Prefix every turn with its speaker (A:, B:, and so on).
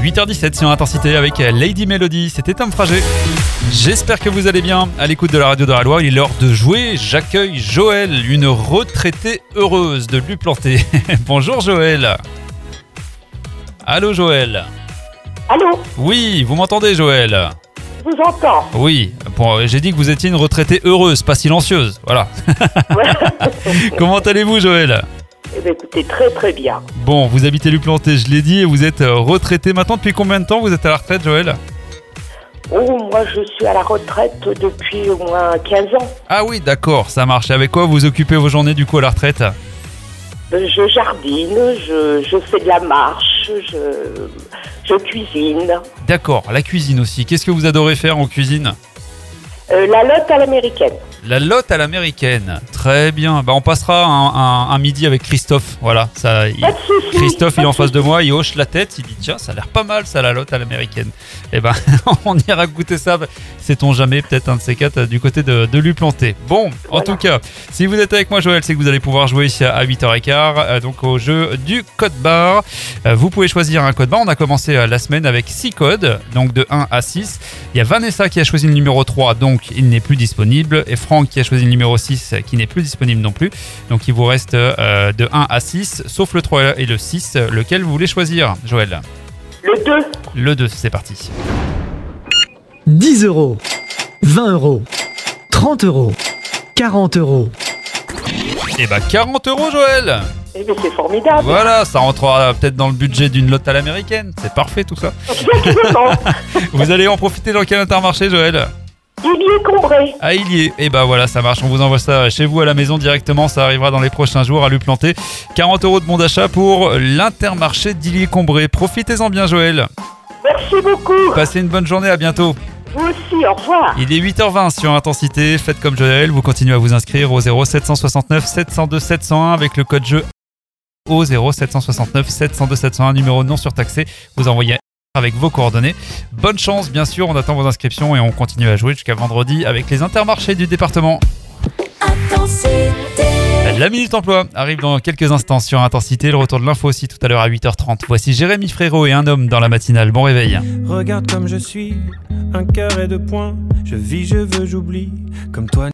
A: 8h17 sur Intensité avec Lady Melody, c'était Tom Frager. J'espère que vous allez bien à l'écoute de la radio d'Eure-et-Loir. Il est l'heure de jouer. J'accueille Joël, une retraitée heureuse de Luplanté. Bonjour Joël. Allô Joël.
B: Allô?
A: Oui, vous m'entendez Joël?
B: Je vous entends.
A: Oui, bon, j'ai dit que vous étiez une retraitée heureuse, pas silencieuse. Voilà. Comment allez-vous Joël?
B: Eh bien, écoutez, très très bien.
A: Bon, vous habitez Luplanté, je l'ai dit, et vous êtes retraité maintenant. Depuis combien de temps vous êtes à la retraite Joël?
B: Oh, moi je suis à la retraite depuis au moins 15 ans.
A: Ah oui, d'accord, ça marche. Avec quoi vous occupez vos journées du coup à la retraite?
B: Je jardine, je fais de la marche, je cuisine.
A: D'accord, la cuisine aussi. Qu'est-ce que vous adorez faire en cuisine?
B: La lotte à l'américaine.
A: La lotte à l'américaine. Très bien. Bah, on passera un midi avec Christophe. Voilà.
B: Pas de soucis,
A: Christophe,
B: pas
A: il est en
B: de
A: face de
B: soucis.
A: moi, il hoche la tête, il dit tiens, ça a l'air pas mal ça, la lotte à l'américaine. Eh ben, on ira goûter ça. Sait-on jamais, peut-être un de ces quatre du côté de Luplanté. Bon, en tout cas, si vous êtes avec moi, Joël, c'est que vous allez pouvoir jouer ici à 8h15, donc au jeu du code barre. Vous pouvez choisir un code barre. On a commencé la semaine avec 6 codes, donc de 1 à 6. Il y a Vanessa qui a choisi le numéro 3, donc il n'est plus disponible. Et Franck qui a choisi le numéro 6, qui n'est plus disponible non plus. Donc il vous reste de 1 à 6, sauf le 3 et le 6. Lequel vous voulez choisir, Joël?
B: Le 2.
A: Le 2, c'est parti.
C: 10 €, 20 €, 30 €, 40 €.
A: Et bah 40 €, Joël.
B: Eh bien, c'est formidable.
A: Voilà, ça rentrera peut-être dans le budget d'une lotte à l'américaine. C'est parfait tout ça.
B: Exactement.
A: Vous allez en profiter dans quel Intermarché, Joël?
B: Il y est Combré.
A: À Illiers. Et bah voilà, ça marche. On vous envoie ça chez vous à la maison directement. Ça arrivera dans les prochains jours à Luplanté. 40 € de bon d'achat pour l'Intermarché d'Illiers-Combré. Profitez-en bien, Joël.
B: Merci beaucoup.
A: Passez une bonne journée. À bientôt.
B: Vous aussi, au revoir.
A: Il est 8h20 sur Intensité. Faites comme Joël. Vous continuez à vous inscrire au 0769 702 701 avec le code jeu au 0769 702 701, numéro non surtaxé. Vous envoyez avec vos coordonnées. Bonne chance, bien sûr, on attend vos inscriptions et on continue à jouer jusqu'à vendredi avec les Intermarchés du département.
D: Intensité.
A: La Minute Emploi arrive dans quelques instants sur Intensité. Le retour de l'info aussi tout à l'heure à 8h30. Voici Jérémy Frérot et un homme dans la matinale. Bon réveil.
E: Regarde comme je suis, un cœur et 2 points. Je vis, je veux, j'oublie, comme toi.